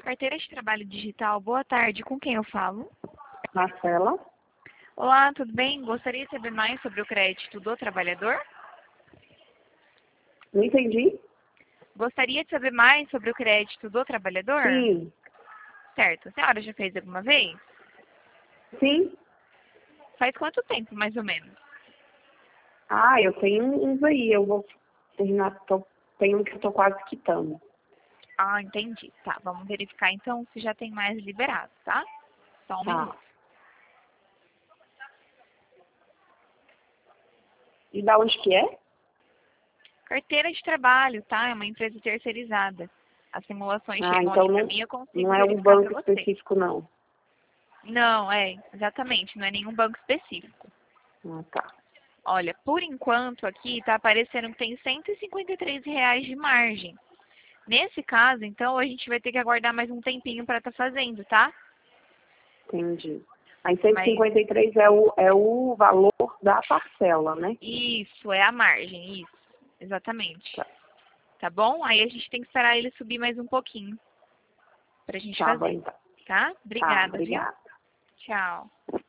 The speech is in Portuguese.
Carteira de Trabalho Digital, boa tarde. Com quem eu falo? Marcela? Olá, tudo bem? Gostaria de saber mais sobre o crédito do trabalhador? Não entendi? Gostaria de saber mais sobre o crédito do trabalhador? Sim. Certo. A senhora já fez alguma vez? Sim. Faz quanto tempo, mais ou menos? Eu tenho uns aí, eu vou terminar, tem um que eu tô quase quitando. Ah, entendi. Tá, vamos verificar então se já tem mais liberado, tá? Só um minuto. Tá. E da onde que é? Carteira de trabalho, tá? É uma empresa terceirizada. As simulações chegam Então ali para mim e eu consigo não é um verificar para banco você. específico, não. Não, exatamente, não é nenhum banco específico. Tá. Olha, por enquanto aqui está aparecendo que tem R$ 153 de margem. Nesse caso, então, a gente vai ter que aguardar mais um tempinho para estar fazendo, tá? Entendi. Aí Mas 153 é o valor da parcela, né? isso, é a margem, isso. Exatamente. Tá, Tá bom? Aí a gente tem que esperar ele subir mais um pouquinho pra gente tá bom, fazer, então. tá? Tá, Obrigada, viu? obrigada. Tchau.